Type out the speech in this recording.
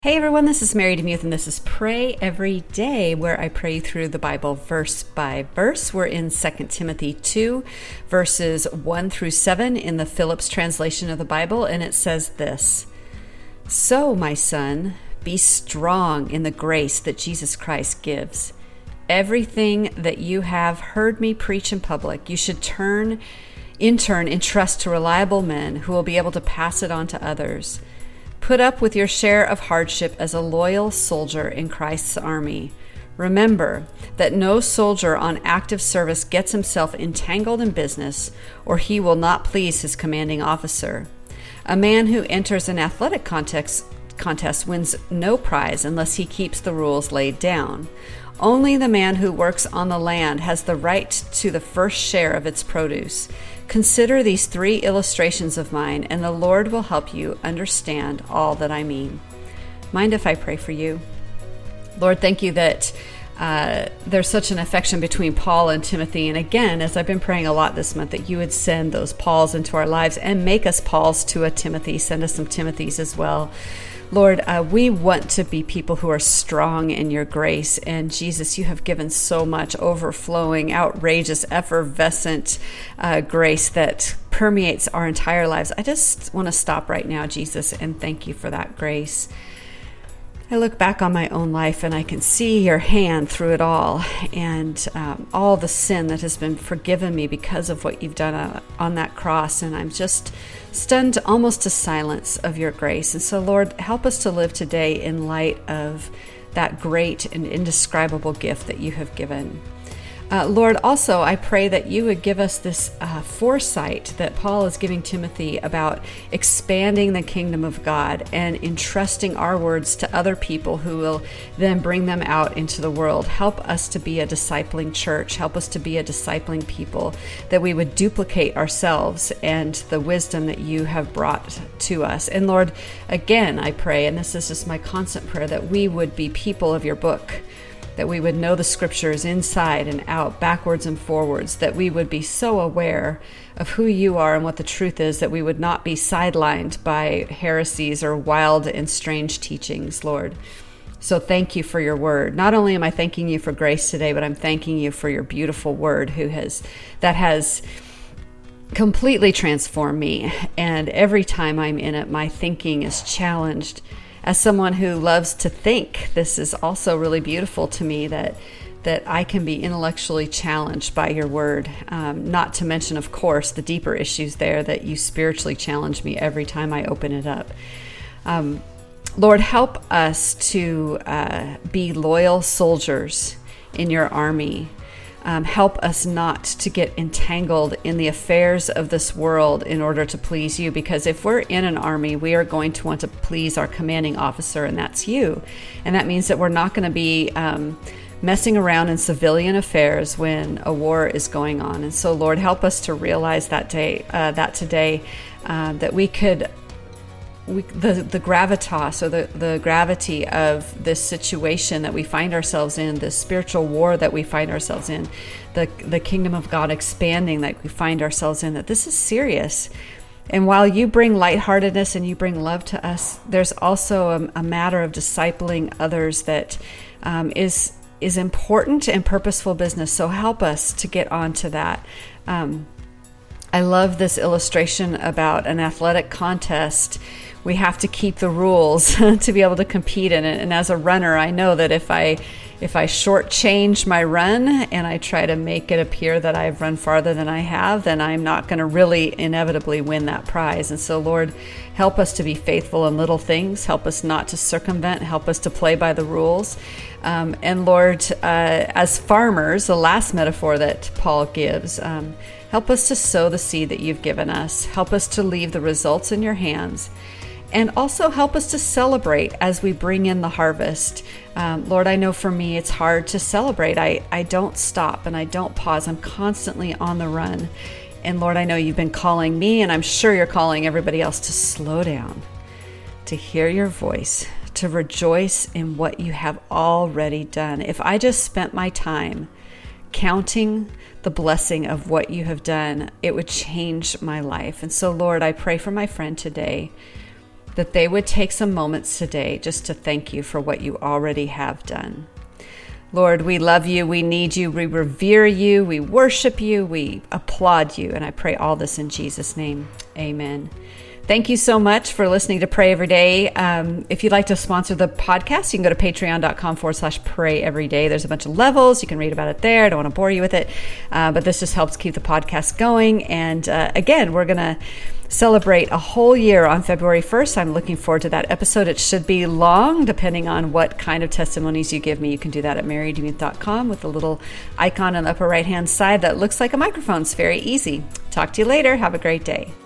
Hey everyone, this is Mary DeMuth and this is Pray Every Day, where I pray through the Bible verse by verse. We're in 2 Timothy 2, verses 1 through 7 in the Phillips translation of the Bible, and it says this: "So, my son, be strong in the grace that Jesus Christ gives. Everything that you have heard me preach in public, you should in turn entrust to reliable men who will be able to pass it on to others. Put up with your share of hardship as a loyal soldier in Christ's army. Remember that no soldier on active service gets himself entangled in business, or he will not please his commanding officer. A man who enters an athletic contest wins no prize unless he keeps the rules laid down. Only the man who works on the land has the right to the first share of its produce. Consider these 3 illustrations of mine, and the Lord will help you understand all that I mean." Mind if I pray for you? Lord, thank you that there's such an affection between Paul and Timothy. And again, as I've been praying a lot this month, that you would send those Pauls into our lives and make us Pauls to a Timothy. Send us some Timothys as well. Lord, we want to be people who are strong in your grace. And Jesus, you have given so much overflowing, outrageous, effervescent grace that permeates our entire lives. I just want to stop right now, Jesus, and thank you for that grace. I look back on my own life and I can see your hand through it all, and all the sin that has been forgiven me because of what you've done on that cross. And I'm just stunned almost to silence of your grace. And so, Lord, help us to live today in light of that great and indescribable gift that you have given. Lord, also, I pray that you would give us this foresight that Paul is giving Timothy about expanding the kingdom of God and entrusting our words to other people who will then bring them out into the world. Help us to be a discipling church. Help us to be a discipling people, that we would duplicate ourselves and the wisdom that you have brought to us. And Lord, again, I pray, and this is just my constant prayer, that we would be people of your book, that we would know the scriptures inside and out, backwards and forwards, that we would be so aware of who you are and what the truth is, that we would not be sidelined by heresies or wild and strange teachings, Lord. So thank you for your word. Not only am I thanking you for grace today, but I'm thanking you for your beautiful word that has completely transformed me. And every time I'm in it, my thinking is challenged. As someone who loves to think, this is also really beautiful to me, that I can be intellectually challenged by your word. Not to mention, of course, the deeper issues there, that you spiritually challenge me every time I open it up. Lord, help us to be loyal soldiers in your army. Help us not to get entangled in the affairs of this world in order to please you, because if we're in an army, we are going to want to please our commanding officer, and that's you. And that means that we're not going to be messing around in civilian affairs when a war is going on. And so, Lord, help us to realize that today, that we could the gravitas, or the gravity of this situation that we find ourselves in, this spiritual war that we find ourselves in, the kingdom of God expanding that we find ourselves in, that this is serious. And while you bring lightheartedness and you bring love to us, there's also a matter of discipling others that is important and purposeful business. So help us to get onto that. I love this illustration about an athletic contest. We have to keep the rules to be able to compete in it. And as a runner, I know that if I shortchange my run and I try to make it appear that I've run farther than I have, then I'm not going to really inevitably win that prize. And so, Lord, help us to be faithful in little things. Help us not to circumvent. Help us to play by the rules. And Lord, as farmers, the last metaphor that Paul gives, help us to sow the seed that you've given us. Help us to leave the results in your hands. And also help us to celebrate as we bring in the harvest. Lord, I know for me it's hard to celebrate. I don't stop and I don't pause. I'm constantly on the run. And Lord, I know you've been calling me, and I'm sure you're calling everybody else to slow down, to hear your voice, to rejoice in what you have already done. If I just spent my time counting the blessing of what you have done, it would change my life. And so, Lord, I pray for my friend today that they would take some moments today just to thank you for what you already have done. Lord, we love you, we need you, we revere you, we worship you, we applaud you, and I pray all this in Jesus' name. Amen. Thank you so much for listening to Pray Every Day. If you'd like to sponsor the podcast, you can go to patreon.com/pray every day. There's a bunch of levels. You can read about it there. I don't want to bore you with it. But this just helps keep the podcast going. And again, we're going to celebrate a whole year on February 1st. I'm looking forward to that episode. It should be long, depending on what kind of testimonies you give me. You can do that at marydemuth.com with the little icon on the upper right-hand side that looks like a microphone. It's very easy. Talk to you later. Have a great day.